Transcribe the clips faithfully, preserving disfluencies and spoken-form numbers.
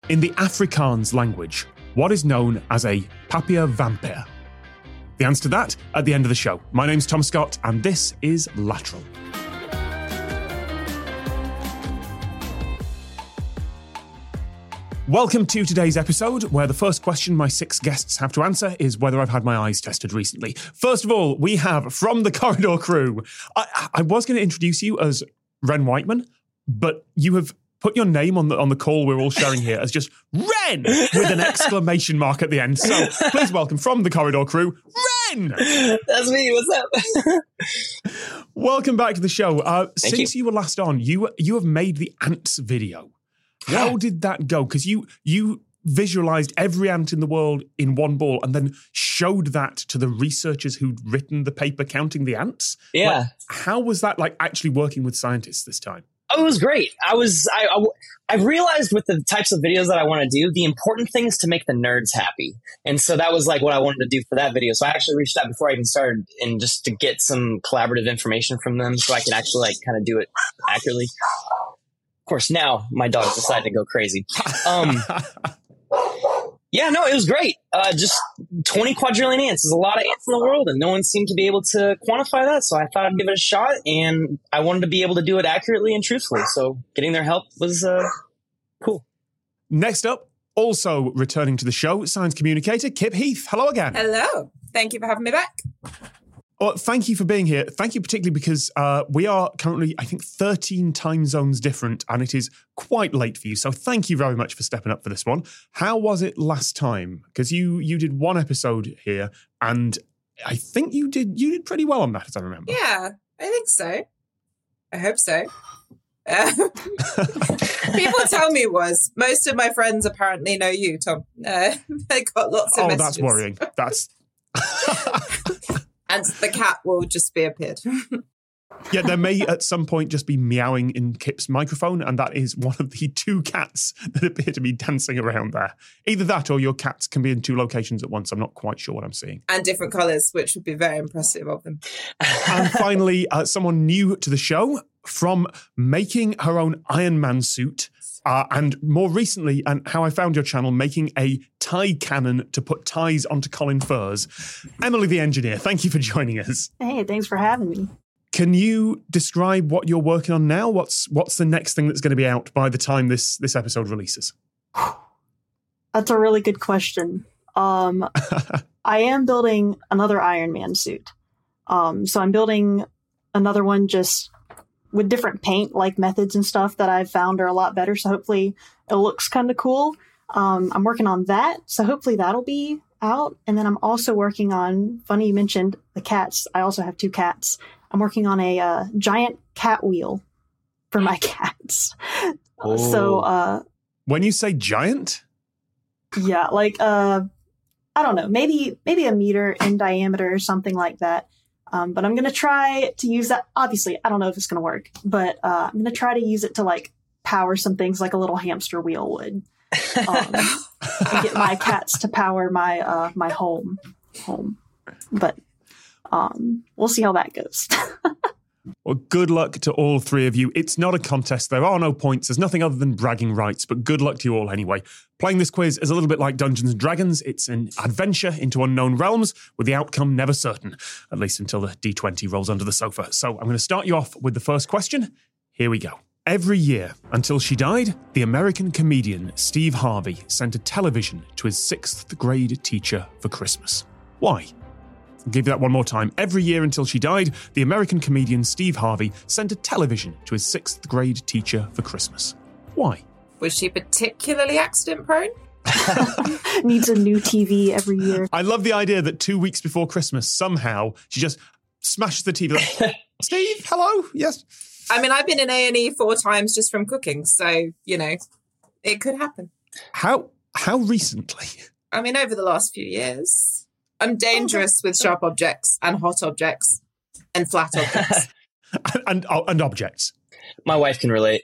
In the Afrikaans language, what is known as a papier vampire? The answer to that at the end of the show. My name's Tom Scott, and this is Lateral. Welcome to today's episode, where the first question my six guests have to answer is whether I've had my eyes tested recently. First of all, we have from the Corridor crew. I, I was going to introduce you as Ren Whiteman, but you have put your name on the on the call we're all sharing here as just Ren with an exclamation mark at the end. So please welcome from the Corridor crew, Ren! That's me. What's up? Welcome back to the show. Uh, since you. you were last on, you you have made the ants video. Yeah. How did that go? Because you you visualized every ant in the world in one ball and then showed that to the researchers who'd written the paper counting the ants. Yeah. Like, how was that like actually working with scientists this time? Oh, it was great. I was, I, I, I realized with the types of videos that I want to do, the important thing is to make the nerds happy. And so that was like what I wanted to do for that video. So I actually reached out before I even started and just to get some collaborative information from them so I can actually like kind of do it accurately. Of course, now my dog decided to go crazy. Um, yeah, no, it was great. Uh, just twenty quadrillion ants is a lot of ants in the world, and no one seemed to be able to quantify that. So I thought I'd give it a shot, and I wanted to be able to do it accurately and truthfully. So getting their help was uh, cool. Next up, also returning to the show, science communicator Kip Heath. Hello again. Hello. Thank you for having me back. Well, thank you for being here. Thank you particularly because uh, we are currently, I think, thirteen time zones different, and it is quite late for you. So thank you very much for stepping up for this one. How was it last time? Because you you did one episode here, and I think you did you did pretty well on that, as I remember. Yeah, I think so. I hope so. Uh, people tell me it was. Most of my friends apparently know you, Tom. Uh, they got lots of oh, messages. that's worrying. That's... And the cat will just be appeared. Yeah, there may at some point just be meowing in Kip's microphone, and that is one of the two cats that appear to be dancing around there. Either that or your cats can be in two locations at once. I'm not quite sure what I'm seeing. And different colours, which would be very impressive of them. And finally, uh, someone new to the show, from making her own Iron Man suit, Uh, and more recently, and how I found your channel, making a tie cannon to put ties onto Colin Furs. Emily the engineer, thank you for joining us. Hey, thanks for having me. Can you describe what you're working on now? What's what's the next thing that's going to be out by the time this this episode releases? That's a really good question. Um, I am building another Iron Man suit. Um, so I'm building another one just with different paint like methods and stuff that I've found are a lot better. So hopefully it looks kind of cool. Um, I'm working on that. So hopefully that'll be out. And then I'm also working on, funny you mentioned the cats. I also have two cats. I'm working on a uh, giant cat wheel for my cats. Oh. So uh, when you say giant? Yeah, like, uh, I don't know, maybe, maybe a meter in diameter or something like that. Um, but I'm going to try to use that. Obviously, I don't know if it's going to work, but uh, I'm going to try to use it to like power some things like a little hamster wheel would. Um, and get my cats to power my uh, my home. home. But um, we'll see how that goes. Well, good luck to all three of you. It's not a contest. There are no points. There's nothing other than bragging rights, but good luck to you all anyway. Playing this quiz is a little bit like Dungeons and Dragons. It's an adventure into unknown realms with the outcome never certain, at least until the D twenty rolls under the sofa. So I'm going to start you off with the first question. Here we go. Every year, until she died, the American comedian Steve Harvey sent a television to his sixth grade teacher for Christmas. Why? I'll give you that one more time. Every year until she died, the American comedian Steve Harvey sent a television to his sixth grade teacher for Christmas. Why? Was she particularly accident prone? Needs a new T V every year. I love the idea that two weeks before Christmas, somehow, she just smashes the T V like, Steve, hello? Yes. I mean, I've been in A and E four times just from cooking, so, you know, it could happen. How how recently? I mean, over the last few years. I'm dangerous with sharp objects and hot objects and flat objects. and, and, and objects. My wife can relate.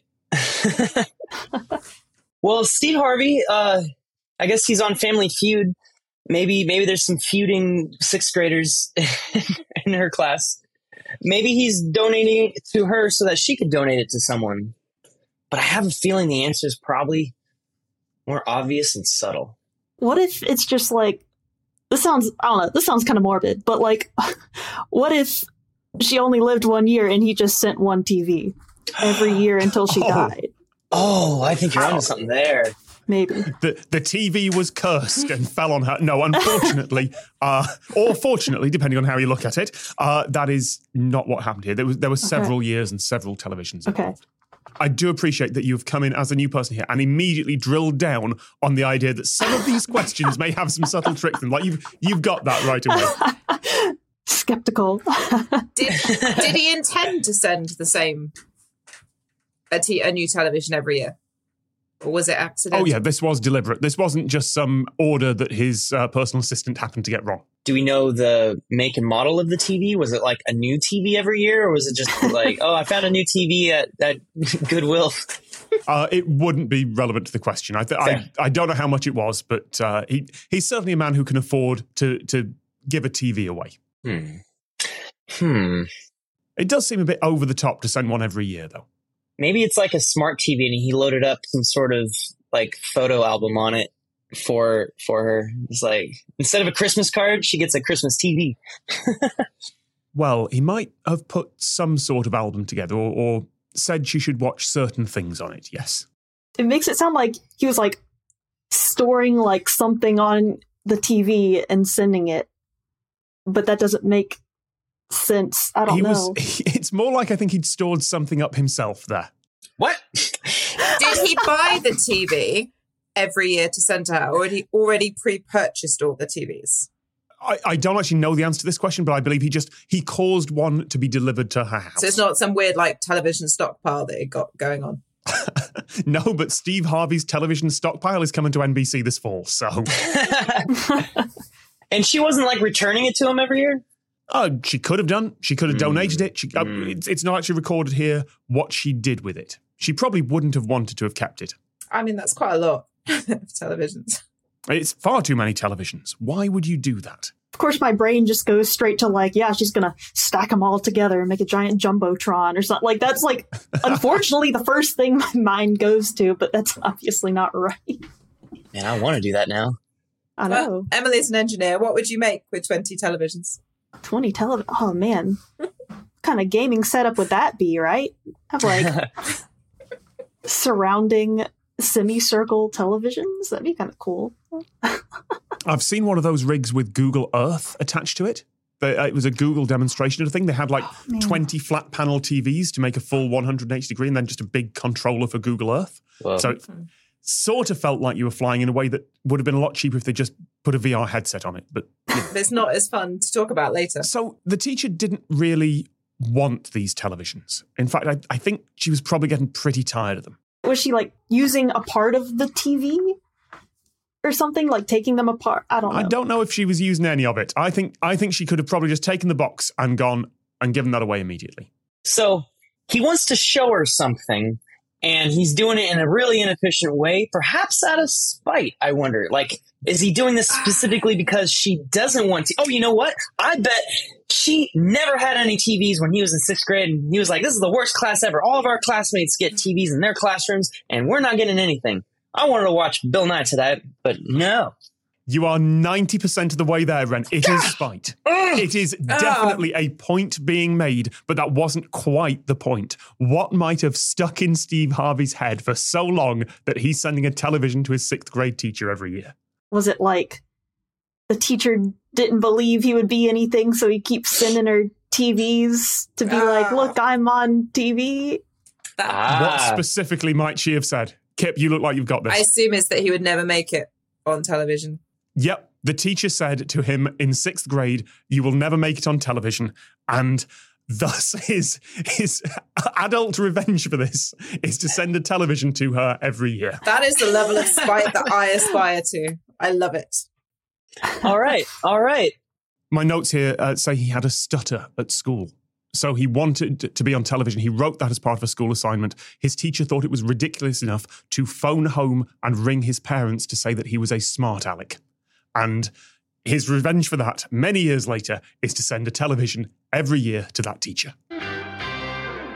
Well, Steve Harvey, uh, I guess he's on Family Feud. Maybe maybe there's some feuding sixth graders in her class. Maybe he's donating it to her so that she could donate it to someone. But I have a feeling the answer is probably More obvious and subtle. What if it's just like, this sounds, I don't know, this sounds kind of morbid, but like, what if she only lived one year and he just sent one T V every year until she Oh. died? Oh, I think you're onto something there. Maybe. The the T V was cursed and fell on her. No, unfortunately, uh, or fortunately, depending on how you look at it, uh, that is not what happened here. There was there were several years and several televisions Okay. involved. I do appreciate that you've come in as a new person here and immediately drilled down on the idea that some of these questions may have some subtle tricks in them. Like you've you've got that right away. Skeptical. Did, did he intend to send the same a, t- a new television every year, or was it accidental? Oh yeah, this was deliberate. This wasn't just some order that his uh, personal assistant happened to get wrong. Do we know the make and model of the T V? Was it like a new T V every year, or was it just like, oh, I found a new T V at, at Goodwill? Uh, it wouldn't be relevant to the question. I, th- I Fair. I don't know how much it was, but uh, he he's certainly a man who can afford to to give a T V away. Hmm. Hmm. It does seem a bit over the top to send one every year, though. Maybe it's like a smart T V, and he loaded up some sort of like photo album on it for for her. It's like instead of a Christmas card, she gets a Christmas T V. Well, he might have put some sort of album together, or, or said she should watch certain things on it. Yes. It makes it sound like he was like storing like something on the T V and sending it, but that doesn't make sense. I don't he know. was. It's more like I think he'd stored something up himself there. What? Did he buy the T V every year to send to her, or had he already pre-purchased all the T Vs? I, I don't actually know the answer to this question, but I believe he just he caused one to be delivered to her house. So it's not some weird like television stockpile that he got going on. No, but Steve Harvey's television stockpile is coming to N B C this fall, so And she wasn't like returning it to him every year? oh, she could have done. She could have Mm. donated it. She, uh, Mm. it's, it's not actually recorded here what she did with it. She probably wouldn't have wanted to have kept it. I mean, that's quite a lot of televisions. It's far too many televisions. Why would you do that? Of course, my brain just goes straight to like, yeah, she's gonna stack them all together and make a giant jumbotron or something. Like that's like, unfortunately, the first thing my mind goes to, but that's obviously not right. Man, I want to do that now. I Well, know. Emily's an engineer. What would you make with twenty televisions? twenty television. Oh man, what kind of gaming setup would that be? Right? Have like surrounding semicircle televisions. That'd be kind of cool. I've seen one of those rigs with Google Earth attached to it. They- uh, It was a Google demonstration of the thing. They had like man. twenty flat panel T Vs to make a full one hundred eighty degree and then just a big controller for Google Earth. Whoa. So it sort of felt like you were flying in a way that would have been a lot cheaper if they just put a V R headset on it. But But it's not as fun to talk about later. so the teacher didn't really want these televisions. In fact, I, I think she was probably getting pretty tired of them. Was she like using a part of the T V or something? Like taking them apart? I don't know. I don't know if she was using any of it. I think I think she could have probably just taken the box and gone and given that away immediately. So he wants to show her something, and he's doing it in a really inefficient way, perhaps out of spite, I wonder. Like, is he doing this specifically because she doesn't want to? Oh, you know what? I bet she never had any T Vs when he was in sixth grade, and he was like, this is the worst class ever. All of our classmates get T Vs in their classrooms, and we're not getting anything. I wanted to watch Bill Nye today, but no. You are ninety percent of the way there, Ren. It is spite. It is definitely a point being made, but that wasn't quite the point. What might have stuck in Steve Harvey's head for so long that he's sending a television to his sixth grade teacher every year? Was it like the teacher didn't believe he would be anything, so he keeps sending her T Vs to be like, Ah. look, I'm on T V? That, What Ah, specifically might she have said? Kip, you look like you've got this. I assume is that he would never make it on television. Yep. The teacher said to him in sixth grade, you will never make it on television. And thus his, his adult revenge for this is to send a television to her every year. That is the level of spite that I aspire to. I love it. all right, all right. My notes here uh, say he had a stutter at school. So he wanted to be on television. He wrote that as part of a school assignment. His teacher thought it was ridiculous enough to phone home and ring his parents to say that he was a smart aleck. And his revenge for that, many years later, is to send a television every year to that teacher.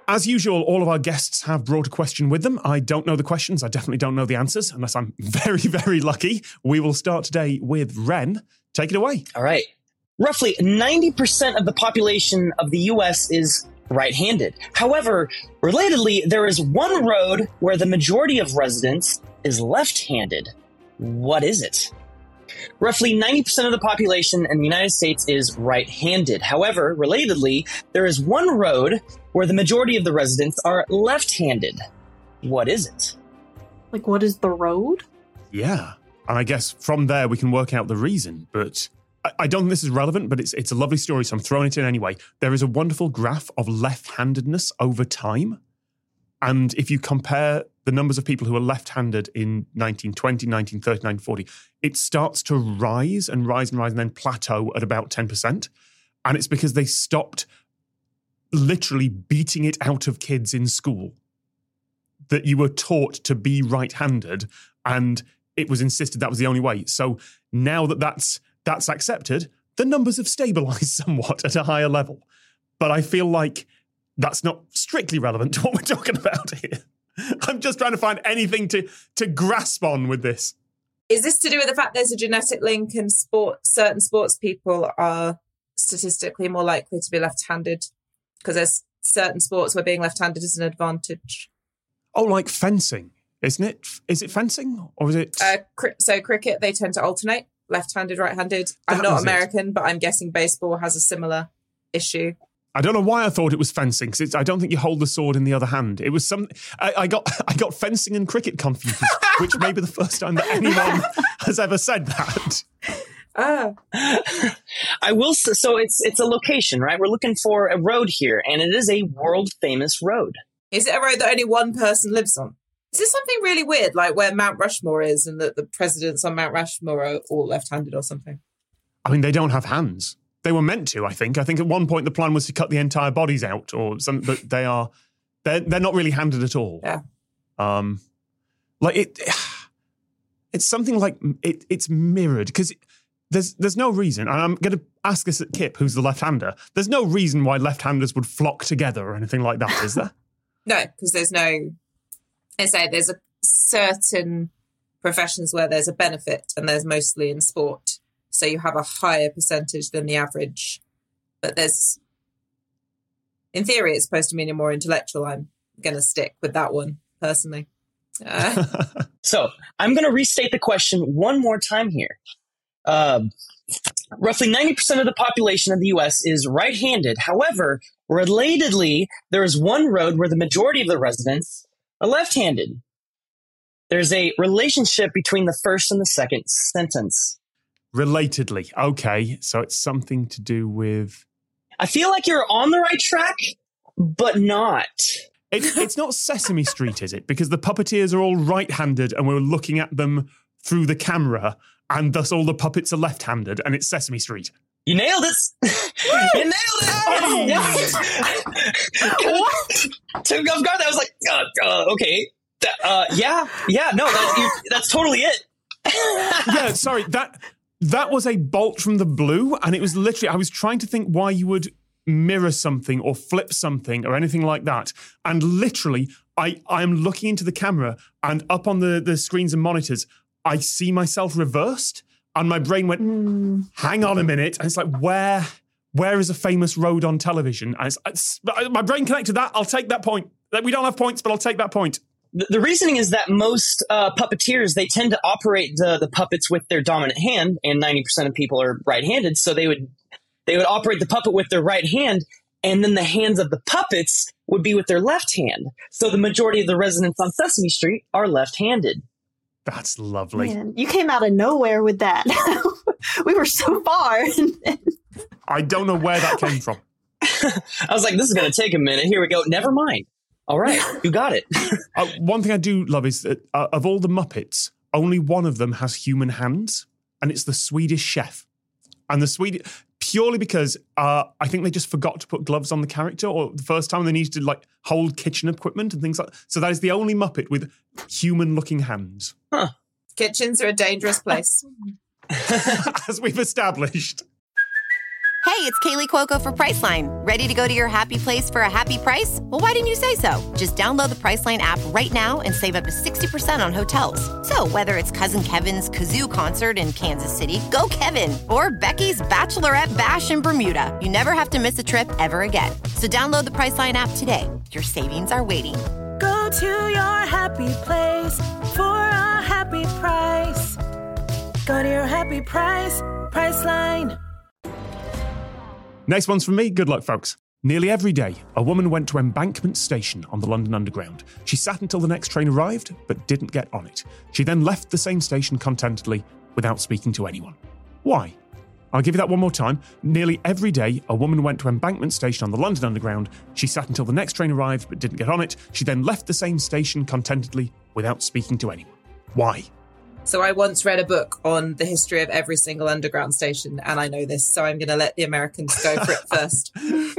As usual, all of our guests have brought a question with them. I don't know the questions. I definitely don't know the answers, unless I'm very, very lucky. We will start today with Ren. Take it away. All right. Roughly ninety percent of the population of the U S is right-handed. However, relatedly, there is one road where the majority of residents is left-handed. What is it? Roughly ninety percent of the population in the United States is right-handed. However, relatedly, there is one road where the majority of the residents are left-handed. What is it? Like, what is the road? Yeah. And I guess from there we can work out the reason, but I, I don't think this is relevant, but it's it's a lovely story, so I'm throwing it in anyway. There is a wonderful graph of left-handedness over time. And if you compare the numbers of people who are left-handed in nineteen twenty, nineteen thirty, nineteen forty, it starts to rise and rise and rise and then plateau at about ten percent. And it's because they stopped literally beating it out of kids in school, that you were taught to be right-handed and it was insisted that was the only way. So now that that's, that's accepted, the numbers have stabilized somewhat at a higher level. But I feel like that's not strictly relevant to what we're talking about here. I'm just trying to find anything to, to grasp on with this. Is this to do with the fact there's a genetic link and sport, certain sports people are statistically more likely to be left-handed? Because there's certain sports where being left-handed is an advantage. Oh, like fencing, isn't it? Is it fencing or is it? Uh, cri- so cricket, they tend to alternate, left-handed, right-handed. I'm That not was it. American, but I'm guessing baseball has a similar issue. I don't know why I thought it was fencing, because I don't think you hold the sword in the other hand. It was some. I, I got I got fencing and cricket confused, which may be the first time that anyone has ever said that. Ah. I will say, so it's it's a location, right? We're looking for a road here, and it is a world-famous road. Is it a road that only one person lives on? Is this something really weird, like where Mount Rushmore is and that the presidents on Mount Rushmore are all left-handed or something? I mean, they don't have hands. They were meant to, I think. I think at one point the plan was to cut the entire bodies out or something, but they are, they're, they're not really handed at all. Yeah. Um, like it, it's something like, it, it's mirrored because there's, there's no reason, and I'm going to ask this at Kip, who's the left-hander. There's no reason why left-handers would flock together or anything like that, is there? No, because there's no, I say there's a certain professions where there's a benefit and there's mostly in sport. So you have a higher percentage than the average. But there's, in theory, it's supposed to mean you're more intellectual. I'm going to stick with that one, personally. Uh, So I'm going to restate the question one more time here. Uh, roughly ninety percent of the population of the U S is right-handed. However, relatedly, there is one road where the majority of the residents are left-handed. There's a relationship between the first and the second sentence. Relatedly. Okay. So it's something to do with... I feel like you're on the right track, but not. It, it's not Sesame Street, is it? Because the puppeteers are all right-handed and we're looking at them through the camera and thus all the puppets are left-handed and it's Sesame Street. You nailed it. You nailed it. Yes. What? Took me off guard. I was like, uh, uh, okay. Uh, yeah. Yeah. No, that's, you, that's totally it. Yeah, sorry. That that was a bolt from the blue, and it was literally, I was trying to think why you would mirror something or flip something or anything like that. And literally, I, I'm looking into the camera and up on the, the screens and monitors, I see myself reversed. And my brain went, Mm. hang on a minute. And it's like, where where is a famous road on television? And it's, it's, my brain connected that. I'll take that point. We don't have points, but I'll take that point. The, the reasoning is that most uh, puppeteers, they tend to operate the, the puppets with their dominant hand, and ninety percent of people are right-handed. So they would they would operate the puppet with their right hand, and then the hands of the puppets would be with their left hand. So the majority of the residents on Sesame Street are left-handed. That's lovely. Man, you came out of nowhere with that. We were so far. I don't know where that came from. I was like, this is going to take a minute. Here we go. Never mind. All right, you got it. Uh, one thing I do love is that uh, of all the Muppets, only one of them has human hands, and it's the Swedish Chef. And the Swedish, purely because uh, I think they just forgot to put gloves on the character, or the first time they needed to like hold kitchen equipment and things like that. So that is the only Muppet with human-looking hands. Huh. kitchens are a dangerous place. As we've established. Hey, it's Kaylee Cuoco for Priceline. Ready to go to your happy place for a happy price? Well, why didn't you say so? Just download the Priceline app right now and save up to sixty percent on hotels. So whether it's Cousin Kevin's Kazoo Concert in Kansas City, go Kevin, or Becky's Bachelorette Bash in Bermuda, you never have to miss a trip ever again. So download the Priceline app today. Your savings are waiting. Go to your happy place for a happy price. Go to your happy price, Priceline. Next one's from me. Good luck, folks. Nearly every day, a woman went to Embankment Station on the London Underground. She sat until the next train arrived, but didn't get on it. She then left the same station contentedly without speaking to anyone. Why? I'll give you that one more time. Nearly every day, a woman went to Embankment Station on the London Underground. She sat until the next train arrived, but didn't get on it. She then left the same station contentedly without speaking to anyone. Why? So I once read a book on the history of every single underground station, and I know this, so I'm going to let the Americans go for it first.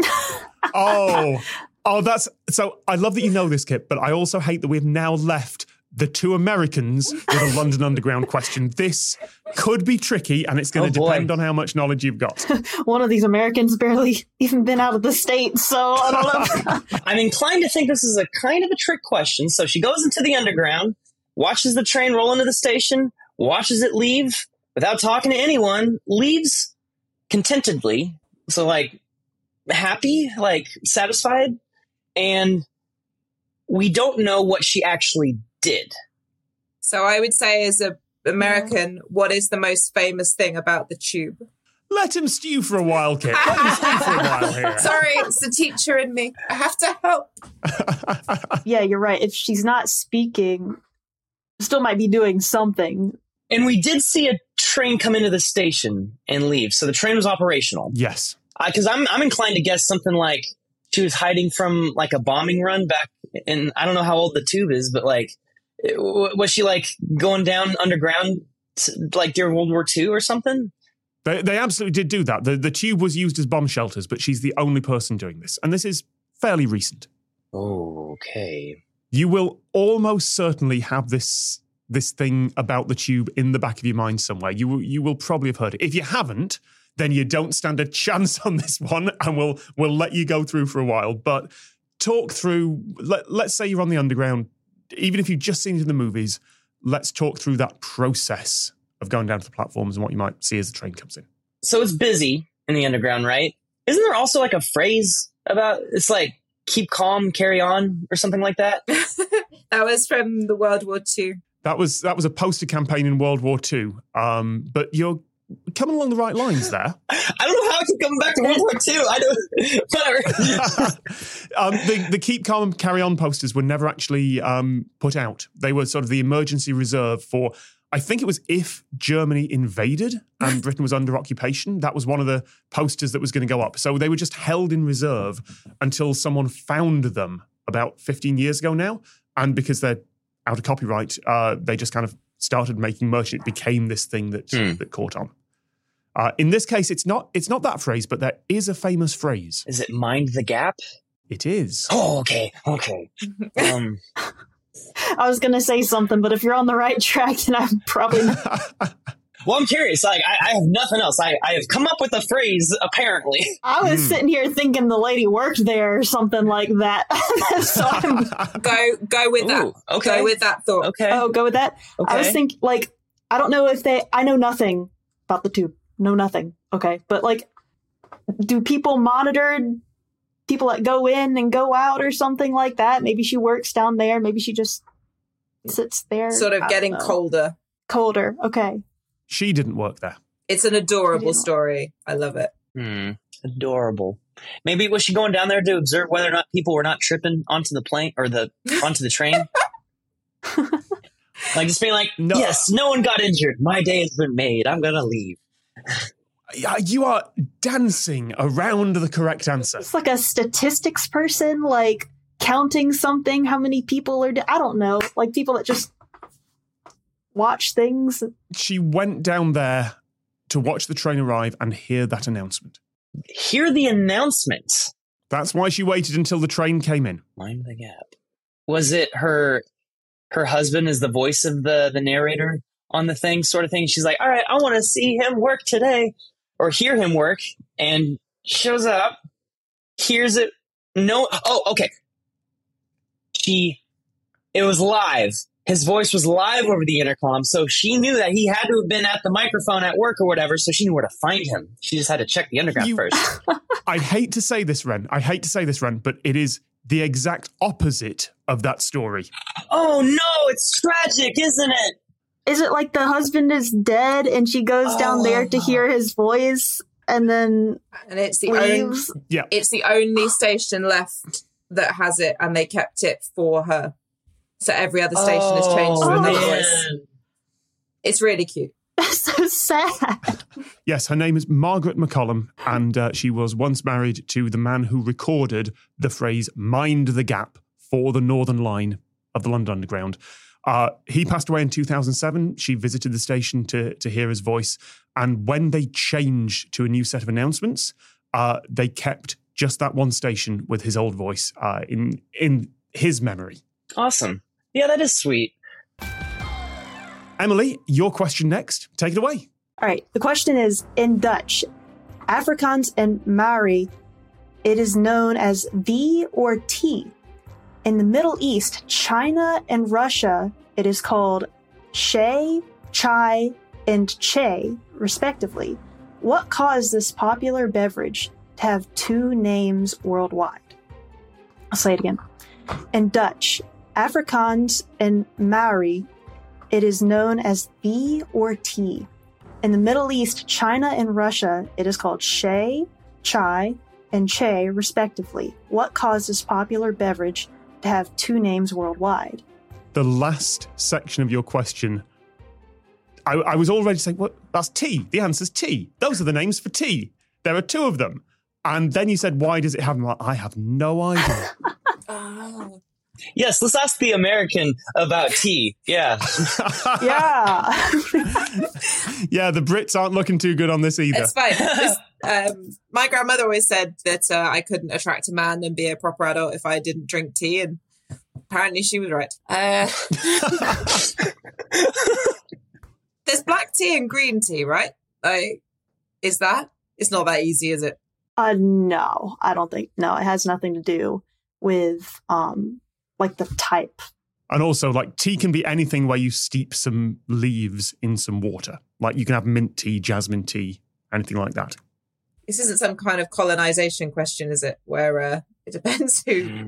oh, oh, that's so. I love that you know this, Kip, but I also hate that we've now left the two Americans with a London Underground question. This could be tricky, and it's going to Oh, boy. depend on how much knowledge you've got. One of these Americans barely even been out of the state, so I don't know. I'm inclined to think this is a kind of a trick question. So she goes into the underground, watches the train roll into the station, watches it leave without talking to anyone, leaves contentedly. So, like, happy, like, satisfied. And we don't know what she actually did. So I would say, as an American, what is the most famous thing about the tube? Let him stew for a while, Kip. Let him stew for a while here. Sorry, it's the teacher in me. I have to help. Yeah, you're right. If she's not speaking, still might be doing something. And we did see a train come into the station and leave. So the train was operational. Yes. Because I'm, I'm inclined to guess something like she was hiding from, like, a bombing run back in, I don't know how old the tube is, but, like, was she, like, going down underground, to, like, during World War Two or something? They, they absolutely did do that. The, the tube was used as bomb shelters, but she's the only person doing this. And this is fairly recent. Oh, okay. You will almost certainly have this this thing about the tube in the back of your mind somewhere. You will, you will probably have heard it. If you haven't, then you don't stand a chance on this one, and we'll we'll let you go through for a while. But talk through, let, let's say you're on the underground, even if you've just seen it in the movies, let's talk through that process of going down to the platforms and what you might see as the train comes in. So it's busy in the underground, right? Isn't there also, like, a phrase about, it's like, keep calm, carry on, or something like that? That was from the World War Two. That was that was a poster campaign in World War Two. Um, but you're coming along the right lines there. I don't know how I keep coming back to World War Two. I don't, whatever. um, the, the Keep Calm and Carry On posters were never actually um, put out. They were sort of the emergency reserve for, I think it was if Germany invaded and Britain was under occupation. That was one of the posters that was going to go up. So they were just held in reserve until someone found them about fifteen years ago now. And because they're out of copyright, uh, they just kind of started making merch. It became this thing that, Hmm. that caught on. Uh, in this case, it's not it's not that phrase, but there is a famous phrase. Is it mind the gap? It is. Oh, okay, okay. Um, I was going to say something, but if you're on the right track, then I'm probably not. well, I'm curious. Like, I, I have nothing else. I, I have come up with a phrase, apparently. I was Mm. sitting here thinking the lady worked there or something like that. So I'm, Go, go with that. Ooh, okay. Go with that thought. Okay. oh, go with that. okay. I was thinking, like, I don't know if they, I know nothing about the tube. Know nothing. Okay. But, like, do people monitor people that go in and go out or something like that? Maybe she works down there. Maybe she just sits there. Sort I of don't getting know. colder. Colder. Okay. She didn't work there. It's an adorable didn't. story. I love it. Hmm. Adorable. Maybe was she going down there to observe whether or not people were not tripping onto the plane or the onto the train? Like, just being like, No. yes, no one got injured. My day has been made. I'm gonna leave. Yeah, you are dancing around the correct answer. It's like a statistics person, like counting something, how many people are, I don't know, like people that just watch things. She went down there to watch the train arrive and hear that announcement. Hear the announcement. That's why she waited until the train came in. Mind the gap. Was it her her husband is the voice of the, the narrator on the thing, sort of thing? She's like, all right, I want to see him work today or hear him work. And shows up, hears it. No. Oh, okay. She, it was live. His voice was live over the intercom, so she knew that he had to have been at the microphone at work or whatever, so she knew where to find him. She just had to check the underground You- first. I hate to say this, Ren. I hate to say this, Ren, but it is the exact opposite of that story. Oh no, it's tragic, isn't it? Is it like the husband is dead and she goes down there to hear his voice and then And it's the only, leaves? Yeah. it's the only station left that has it, and they kept it for her. So every other station has changed to Oh, another man. voice. It's really cute. So sad. Yes, her name is Margaret McCollum, and uh, she was once married to the man who recorded the phrase "mind the gap" for the Northern Line of the London Underground. Uh, he passed away in two thousand seven. She visited the station to, to hear his voice. And when they changed to a new set of announcements, uh, they kept just that one station with his old voice uh, in in his memory. Awesome. Yeah, that is sweet. Emily, your question next. Take it away. All right. The question is, in Dutch, Afrikaans and Maori, it is known as V or T. In the Middle East, China and Russia, it is called Shay, Chai, and Che, respectively. What caused this popular beverage to have two names worldwide? I'll say it again. In Dutch, Afrikaans and Maori, it is known as V or T. In the Middle East, China and Russia, it is called Shay, Chai, and Che, respectively. What caused this popular beverage to have two names worldwide? The last section of your question, I, I was already saying, what? That's tea. The answer's tea. Those are the names for tea. There are two of them. And then you said, why does it have them? I have no idea. Oh. Yes, let's ask the American about tea. Yeah. Yeah. Yeah, the Brits aren't looking too good on this either. It's fine. This, um, my grandmother always said that uh, I couldn't attract a man and be a proper adult if I didn't drink tea, and apparently she was right. Uh, there's black tea and green tea, right? Like, is that? It's not that easy, is it? Uh, no, I don't think. No, it has nothing to do with um, like the type. And also, like, tea can be anything where you steep some leaves in some water. Like, you can have mint tea, jasmine tea, anything like that. This isn't some kind of colonization question, is it? Where uh, it depends who.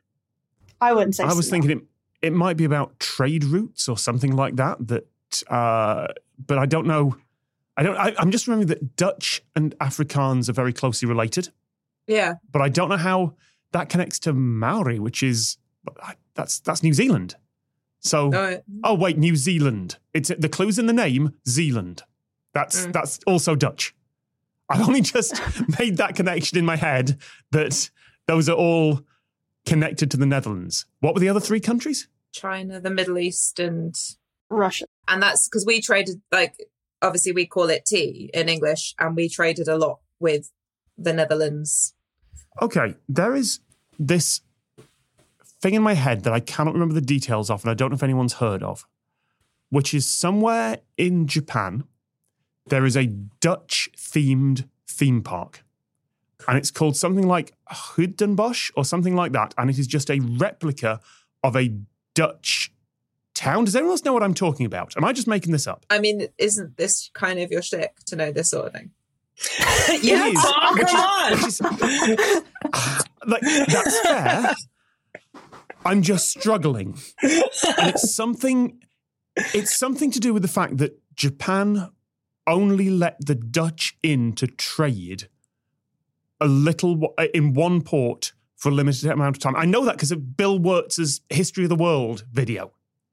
I wouldn't say. I was so, thinking it it might be about trade routes or something like that. That, uh, but I don't know. I don't. I, I'm just remembering that Dutch and Afrikaans are very closely related. Yeah. But I don't know how that connects to Maori, which is that's that's New Zealand. So, Oh, oh wait, New Zealand. It's the clue's in the name, Zealand. That's Mm. that's also Dutch. I've only just made that connection in my head that those are all connected to the Netherlands. What were the other three countries? China, the Middle East, and Russia. and that's because we traded. Like, obviously, we call it tea in English, and we traded a lot with the Netherlands. Okay, there is this thing in my head that I cannot remember the details of, and I don't know if anyone's heard of, which is somewhere in Japan, there is a Dutch-themed theme park. And it's called something like Huidenbosch or something like that. And it is just a replica of a Dutch town. Does anyone else know what I'm talking about? Am I just making this up? I mean, isn't this kind of your shtick to know this sort of thing? Yeah, It is, Tom, which come is- on. which is- like, that's fair. I'm just struggling. And it's something it's something to do with the fact that Japan only let the Dutch in to trade a little in one port for a limited amount of time. I know that because of Bill Wurtz's History of the World video.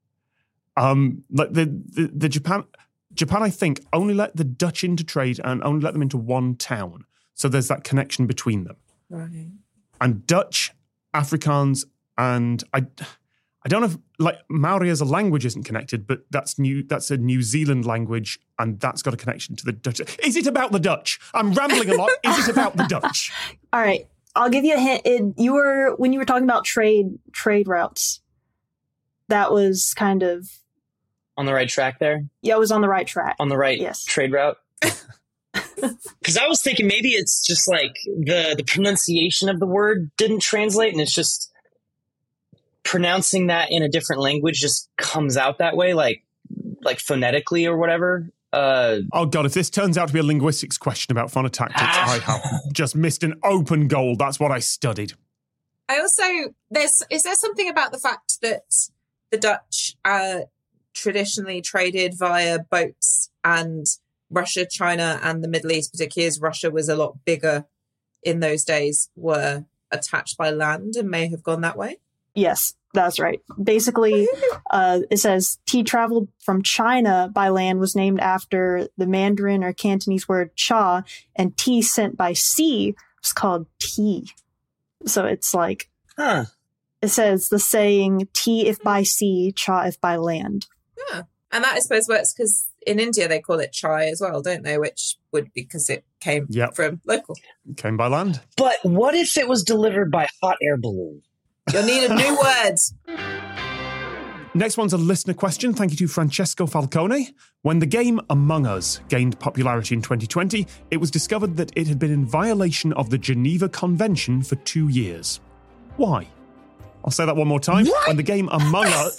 Um, like the, the the Japan Japan, I think, only let the Dutch into trade and only let them into one town. So there's that connection between them. Right. And Dutch, Afrikaans, and I, I don't know if like Maori as a language isn't connected, but that's new. That's a New Zealand language, and that's got a connection to the Dutch. Is it about the Dutch? I'm rambling a lot. Is it about the Dutch? All right, I'll give you a hint. It, you were when you were talking about trade trade routes. That was kind of On the right track there? yeah, I was on the right track. On the right Yes. trade route? Because I was thinking maybe it's just like the, the pronunciation of the word didn't translate, and it's just pronouncing that in a different language just comes out that way, like like phonetically or whatever. Uh, oh, God, if this turns out to be a linguistics question about phonotactics, ah. I have just missed an open goal. That's what I studied. I also, there's, is there something about the fact that the Dutch uh, traditionally traded via boats, and Russia, China, and the Middle East, particularly as Russia was a lot bigger in those days, were attached by land and may have gone that way? Yes, that's right. Basically, uh, it says tea traveled from China by land was named after the Mandarin or Cantonese word cha, and tea sent by sea was called tea. So it's like, huh. It says the saying tea if by sea, cha if by land. Yeah. And that I suppose works because in India they call it chai as well, don't they? Which would be because it came yep. from local. It came by land. But what if it was delivered by hot air balloon? You'll need a new word. Next one's a listener question. Thank you to Francesco Falcone. When the game Among Us gained popularity in twenty twenty, it was discovered that it had been in violation of the Geneva Convention for two years. Why? I'll say that one more time. What? When the game Among Us...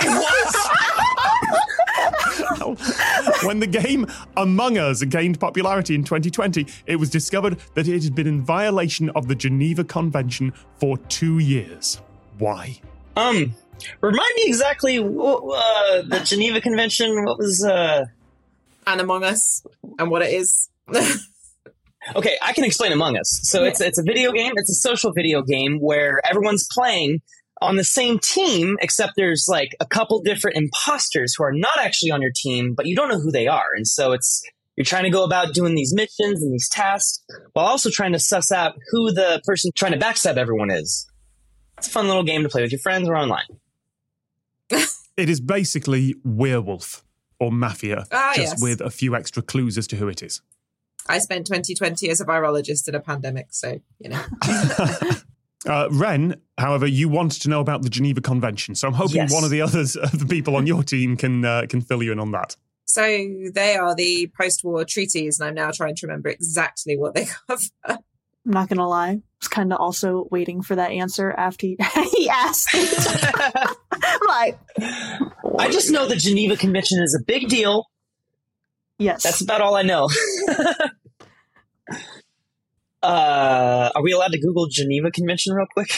When the game Among Us gained popularity in twenty twenty, it was discovered that it had been in violation of the Geneva Convention for two years. Why? Um, remind me exactly uh, the Geneva Convention. What was uh, and Among Us and what it is? Okay, I can explain Among Us. So yeah. it's it's a video game. It's a social video game where everyone's playing on the same team, except there's like a couple different imposters who are not actually on your team, but you don't know who they are. And so it's you're trying to go about doing these missions and these tasks while also trying to suss out who the person trying to backstab everyone is. It's a fun little game to play with your friends or online. It is basically Werewolf or Mafia, ah, just yes. with a few extra clues as to who it is. I spent twenty twenty as a virologist in a pandemic, so, you know. uh, Ren, however, you wanted to know about the Geneva Convention, so I'm hoping yes. one of the others of the people on your team can uh, can fill you in on that. So they are the post-war treaties, and I'm now trying to remember exactly what they cover. I'm not going to lie. I was kind of also waiting for that answer after he, he asked. I'm like... I just know the Geneva Convention is a big deal. Yes. That's about all I know. uh, are we allowed to Google Geneva Convention real quick?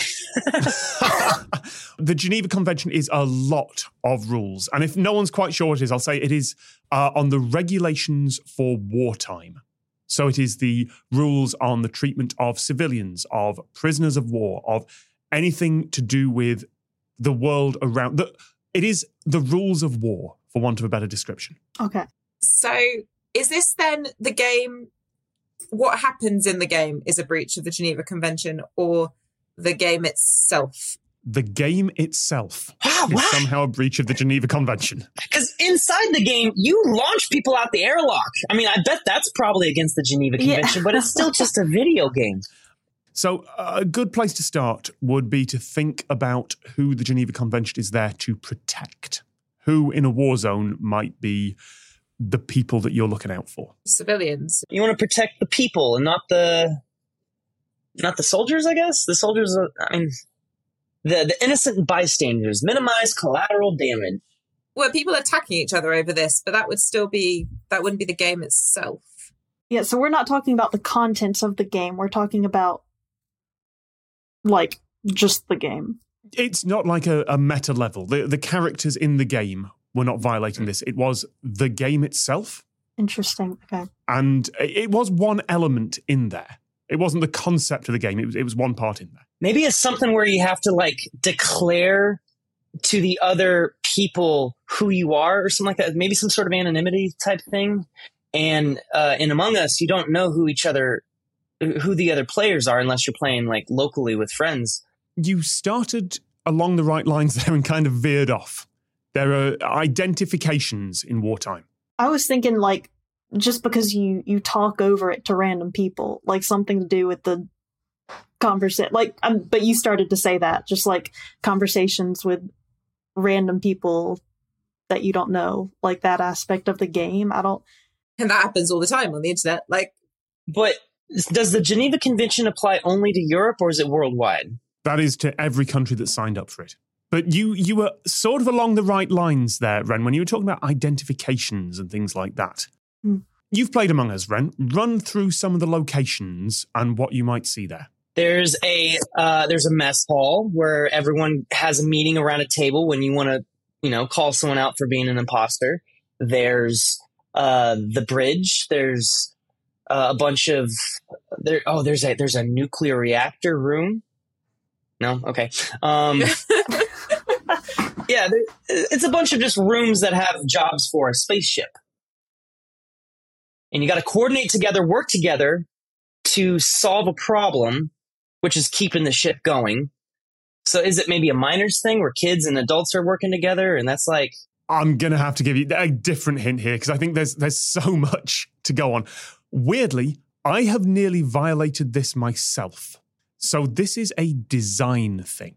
The Geneva Convention is a lot of rules. And if no one's quite sure what it is, I'll say it is uh, on the regulations for wartime. So it is the rules on the treatment of civilians, of prisoners of war, of anything to do with the world around. The, it is the rules of war, for want of a better description. Okay. So is this then the game, what happens in the game is a breach of the Geneva Convention, or the game itself? The game itself wow, is what? somehow a breach of the Geneva Convention. Because inside the game, you launch people out the airlock. I mean, I bet that's probably against the Geneva Convention, yeah. But it's still just a video game. So a good place to start would be to think about who the Geneva Convention is there to protect. Who in a war zone might be the people that you're looking out for. Civilians. You want to protect the people and not the not the soldiers, I guess? The soldiers, are, I mean, the, the innocent bystanders. Minimize collateral damage. Well, people attacking each other over this, but that would still be, that wouldn't be the game itself. Yeah, so we're not talking about the contents of the game. We're talking about, like, just the game. It's not like a, a meta level. The, the characters in the game were not violating this. It was the game itself. Interesting. Okay. And it was one element in there. It wasn't the concept of the game. It was, it was one part in there. Maybe it's something where you have to, like, declare to the other people who you are or something like that. Maybe some sort of anonymity type thing. And uh, in Among Us, you don't know who each other, who the other players are unless you're playing, like, locally with friends. You started along the right lines there and kind of veered off. There are identifications in wartime. I was thinking, like, just because you, you talk over it to random people, like something to do with the conversation. Like, um, but you started to say that, just like conversations with random people that you don't know, like that aspect of the game. I don't. And that happens all the time on the internet. Like, But does the Geneva Convention apply only to Europe, or is it worldwide? That is to every country that signed up for it. But you you were sort of along the right lines there, Ren, when you were talking about identifications and things like that. Mm. You've played Among Us, Ren. Run through some of the locations and what you might see there. There's a uh, there's a mess hall where everyone has a meeting around a table when you want to, you know, call someone out for being an imposter. There's uh, the bridge. There's uh, a bunch of there. Oh, there's a there's a nuclear reactor room. No, okay. Um, yeah, there, it's a bunch of just rooms that have jobs for a spaceship, and you got to coordinate together, work together to solve a problem, which is keeping the ship going. So is it maybe a minors thing where kids and adults are working together? And that's like... I'm going to have to give you a different hint here because I think there's there's so much to go on. Weirdly, I have nearly violated this myself. So this is a design thing.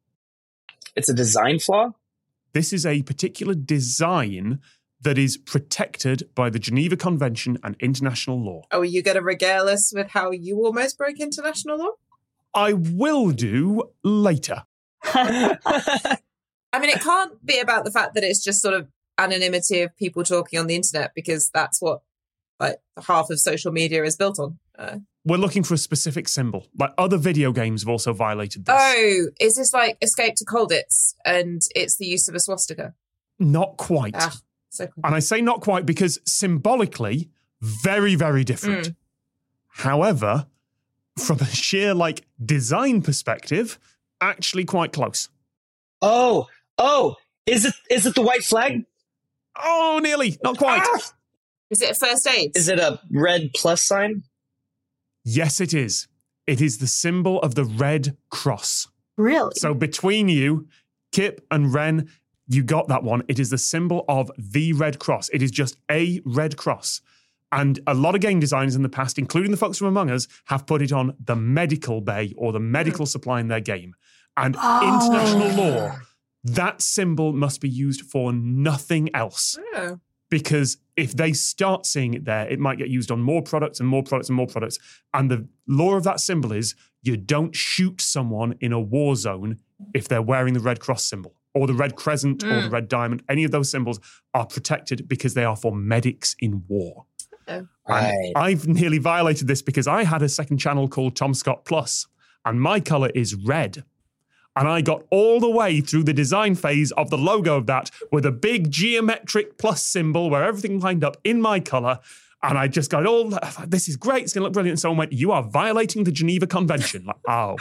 It's a design flaw? This is a particular design that is protected by the Geneva Convention and international law. Oh, are you going to regale us with how you almost broke international law? I will do later. I mean, it can't be about the fact that it's just sort of anonymity of people talking on the internet, because that's what like half of social media is built on. Uh, We're looking for a specific symbol. Like other video games have also violated this. oh, is this like Escape to Colditz and it's the use of a swastika? Not quite. Ah, so cool. And I say not quite because symbolically, very, very different. Mm. However, from a sheer like design perspective, actually quite close. Oh, oh, is it is it the white flag? Oh, nearly. Not quite. Ah! Is it a first aid? Is it a red plus sign? Yes, it is. It is the symbol of the Red Cross. Really? So between you, Kip and Ren, you got that one. It is the symbol of the Red Cross. It is just a Red Cross. And a lot of game designers in the past, including the folks from Among Us, have put it on the medical bay or the medical supply in their game. And Oh. international law, that symbol must be used for nothing else. Oh. Because if they start seeing it there, it might get used on more products and more products and more products. And the law of that symbol is you don't shoot someone in a war zone if they're wearing the Red Cross symbol or the Red Crescent Mm. or the Red Diamond. Any of those symbols are protected because they are for medics in war. Oh. Right. And I've nearly violated this because I had a second channel called Tom Scott Plus, and my color is red. And I got all the way through the design phase of the logo of that with a big geometric plus symbol where everything lined up in my color. And I just got all, this is great, it's going to look brilliant. And someone went, you are violating the Geneva Convention. Like, oh.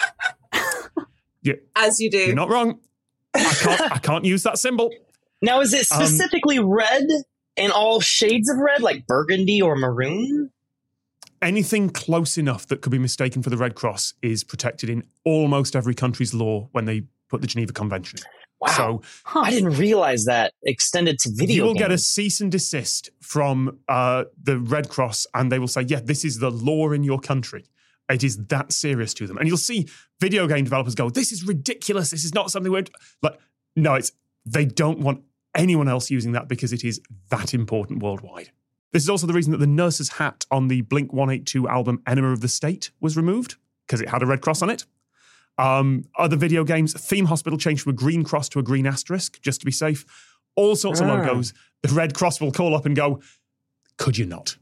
You, As you do. you're not wrong. I can't, I can't use that symbol. Now, is it Um, specifically red and all shades of red, like burgundy or maroon? Anything close enough that could be mistaken for the Red Cross is protected in almost every country's law when they put the Geneva Convention in. Wow. So Huh. I didn't realize that extended to video you will games. get a cease and desist from uh, the Red Cross, and they will say, yeah, this is the law in your country. It is that serious to them. And you'll see video game developers go, this is ridiculous. This is not something we're... Like, no, it's they don't want anyone else using that because it is that important worldwide. This is also the reason that the nurse's hat on the Blink one eighty-two album Enema of the State was removed, because it had a red cross on it. Um, other video games, Theme Hospital changed from a green cross to a green asterisk, just to be safe. All sorts Ah. of logos. The Red Cross will call up and go, could you not?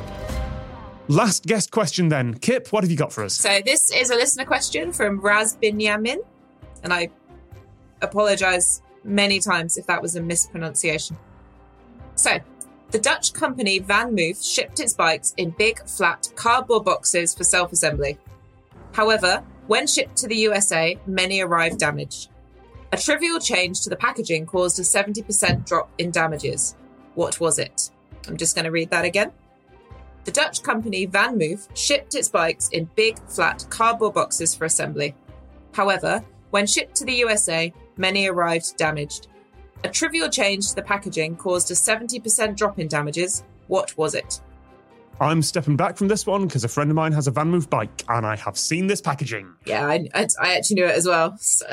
Last guest question then. Kip, what have you got for us? So this is a listener question from Raz Binyamin, and I apologise many times if that was a mispronunciation. So, the Dutch company Van Moof shipped its bikes in big, flat cardboard boxes for self-assembly. However, when shipped to the U S A, many arrived damaged. A trivial change to the packaging caused a seventy percent drop in damages. What was it? I'm just going to read that again. The Dutch company Van Moof shipped its bikes in big, flat cardboard boxes for assembly. However, when shipped to the U S A, many arrived damaged. A trivial change to the packaging caused a seventy percent drop in damages. What was it? I'm stepping back from this one because a friend of mine has a Van Moof bike and I have seen this packaging. Yeah, I, I, I actually knew it as well. So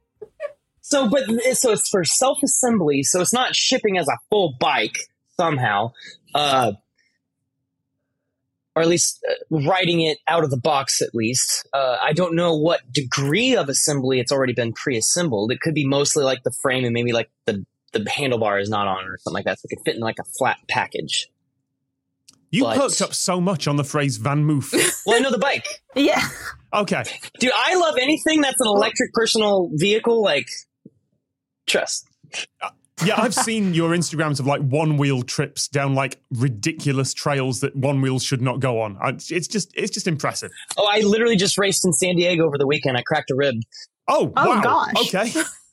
So, but so it's for self-assembly, so it's not shipping as a full bike somehow. Uh, or at least uh, writing it out of the box, at least. Uh, I don't know what degree of assembly it's already been pre-assembled. It could be mostly like the frame and maybe like the, the handlebar is not on or something like that. So it could fit in like a flat package. You But- perked up so much on the phrase Van Moof. Well, I know the bike. Yeah. Okay. Dude, I love anything that's an electric personal vehicle, like, trust. Yeah, I've seen your Instagrams of like one-wheel trips down like ridiculous trails that one wheel should not go on. I, it's just it's just impressive. Oh, I literally just raced in San Diego over the weekend. I cracked a rib. Oh, Oh, wow. gosh. Okay.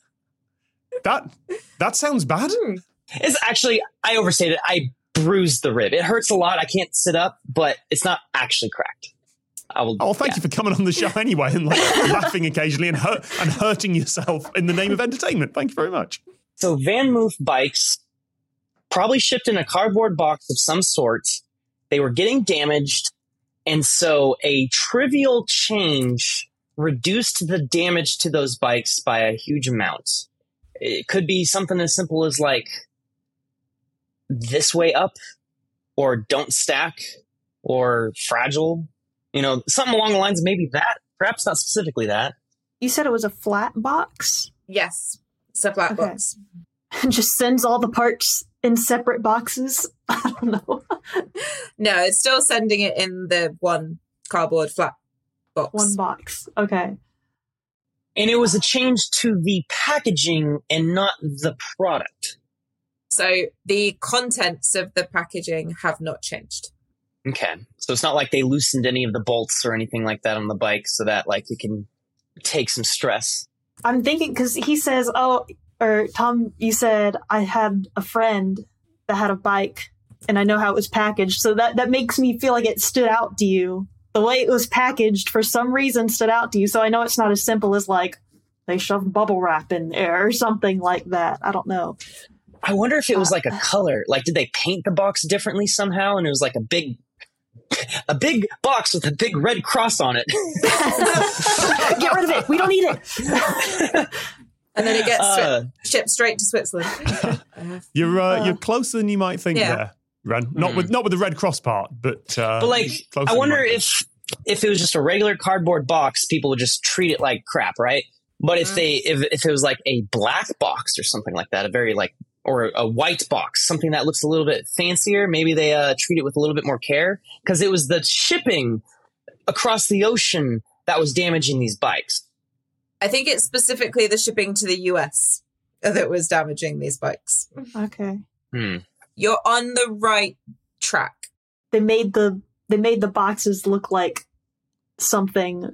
That that sounds bad. It's actually, I overstated. I bruised the rib. It hurts a lot. I can't sit up, but it's not actually cracked. I will. Oh, thank yeah. you for coming on the show anyway and like laughing occasionally and hurt and hurting yourself in the name of entertainment. Thank you very much. So Van Moof bikes, probably shipped in a cardboard box of some sort. They were getting damaged, and so a trivial change reduced the damage to those bikes by a huge amount. It could be something as simple as like this way up, or don't stack, or fragile. You know, something along the lines of maybe that. Perhaps not specifically that. You said it was a flat box? Yes, it's a flat Okay. box. And just sends all the parts in separate boxes? I don't know. No, it's still sending it in the one cardboard flat box. One box. Okay. And it was a change to the packaging and not the product. So the contents of the packaging have not changed. Okay. So it's not like they loosened any of the bolts or anything like that on the bike so that like it can take some stress. I'm thinking because he says, oh, or Tom, you said I had a friend that had a bike and I know how it was packaged. So that, that makes me feel like it stood out to you. The way it was packaged for some reason stood out to you. So I know it's not as simple as like they shoved bubble wrap in there or something like that. I don't know. I wonder if it was Uh, like a color. Like, did they paint the box differently somehow? And it was like a big, a big box with a big red cross on it. Get rid of it. We don't need it. And then it gets Uh, swi- shipped straight to Switzerland. You're uh, Uh, you're closer than you might think yeah. there, Ren. Not Hmm. with not with the red cross part, but uh, But like, closer I than you wonder might think. if if it was just a regular cardboard box, people would just treat it like crap, right? But if Mhm. they if if it was like a black box or something like that, a very like or a white box, something that looks a little bit fancier, maybe they uh, treat it with a little bit more care because it was the shipping across the ocean that was damaging these bikes. I think it's specifically the shipping to the U S that was damaging these bikes. Okay. Hmm. You're on the right track. They made the they made the boxes look like something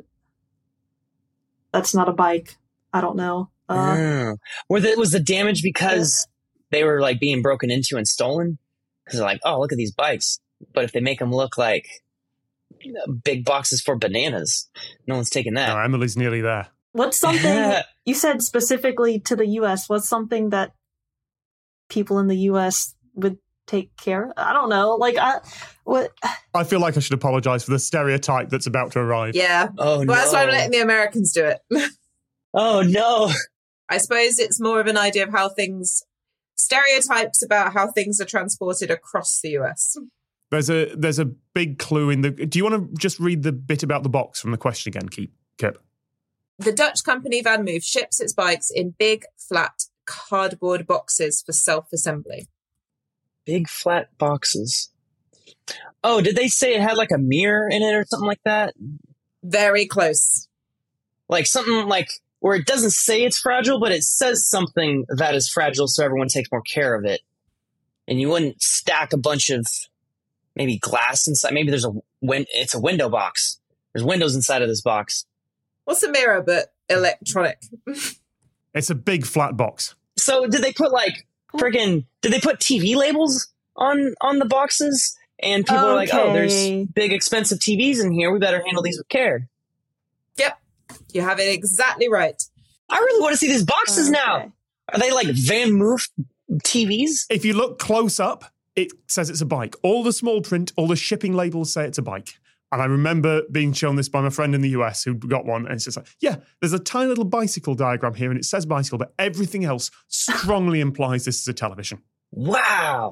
that's not a bike. I don't know. Uh, Oh. Were the, was the damage because they were like being broken into and stolen? Because they're like, oh, look at these bikes. But if they make them look like you know, big boxes for bananas, no one's taking that. No, Emily's nearly there. What's something you said specifically to the U S? What's something that people in the U S would take care of? I don't know. Like, I what? I feel like I should apologise for the stereotype that's about to arrive. Yeah. Oh, Well, no. that's why I'm letting the Americans do it. Oh, no. I suppose it's more of an idea of how things, stereotypes about how things are transported across the U S. There's a there's a big clue in the. Do you want to just read the bit about the box from the question again, Keep Kip? The Dutch company Van Moof ships its bikes in big, flat, cardboard boxes for self-assembly. Big flat boxes. Oh, did they say it had like a mirror in it or something like that? Very close. Like something like where it doesn't say it's fragile, but it says something that is fragile so everyone takes more care of it. And you wouldn't stack a bunch of maybe glass inside. Maybe there's a win- it's a window box. There's windows inside of this box. What's a mirror but electronic? It's a big flat box. So did they put like friggin' did they put T V labels on on the boxes? And people are like, oh, there's Okay. big expensive T Vs in here. We better handle these with care. Yep. You have it exactly right. I really want to see these boxes now. Okay. Are they like Van Moof T Vs? If you look close up, it says it's a bike. All the small print, all the shipping labels say it's a bike. And I remember being shown this by my friend in the U S who got one. And it's just like, yeah, there's a tiny little bicycle diagram here and it says bicycle, but everything else strongly implies this is a television. Wow.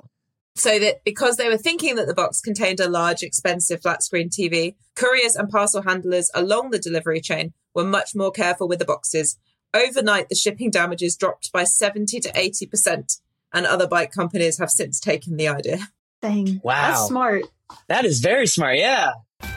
So that because they were thinking that the box contained a large, expensive flat screen T V, couriers and parcel handlers along the delivery chain were much more careful with the boxes. Overnight, the shipping damages dropped by seventy to eighty percent, and other bike companies have since taken the idea. Dang. Wow. That's smart. That is very smart, yeah.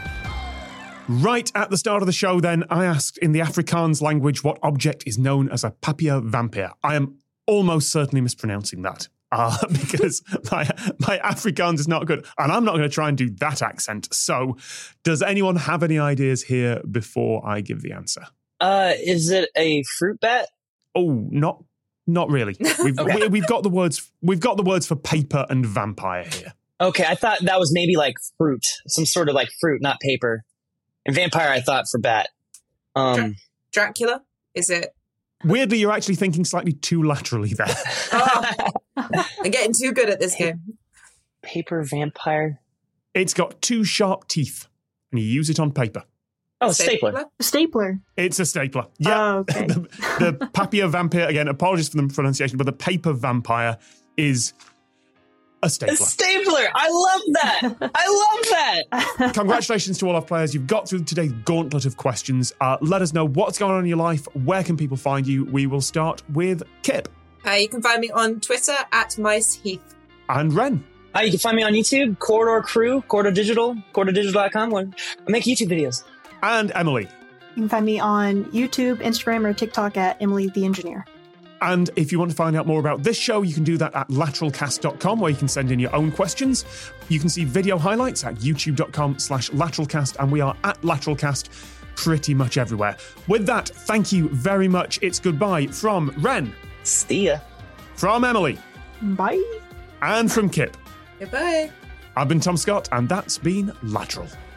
Right at the start of the show, then, I asked in the Afrikaans language what object is known as a papier-vampire. I am almost certainly mispronouncing that uh, because my, my Afrikaans is not good, and I'm not going to try and do that accent. So, does anyone have any ideas here before I give the answer? Uh, is it a fruit bat? Oh, not not really. We've Okay. we, we've got the words. We've got the words for paper and vampire here. Okay, I thought that was maybe like fruit, some sort of like fruit, not paper. And vampire, I thought for bat. Um, Dracula? Is it? Weirdly, you're actually thinking slightly too laterally there. Oh, I'm getting too good at this game. paper vampire. It's got two sharp teeth, and you use it on paper. Oh, stapler. Stapler. It's a stapler. Yeah. Oh, okay. the, the papier vampire, again, apologies for the pronunciation, but the paper vampire is a A stapler. stapler. I love that. I love that. Congratulations to all our players. You've got through today's gauntlet of questions. Uh, let us know what's going on in your life. Where can people find you? We will start with Kip Uh, you can find me on Twitter at Mice Heath. and Ren. Uh, you can find me on YouTube, Corridor Crew, Corridor Digital, corridor digital dot com. I make YouTube videos. And Emily. You can find me on YouTube, Instagram, or TikTok at Emily the Engineer. And if you want to find out more about this show, you can do that at lateral cast dot com, where you can send in your own questions. You can see video highlights at youtube dot com slash lateralcast, and we are at lateralcast pretty much everywhere. With that, thank you very much. It's goodbye from Ren, See ya. from Emily, Bye. and from Kip. Goodbye. I've been Tom Scott, and that's been Lateral.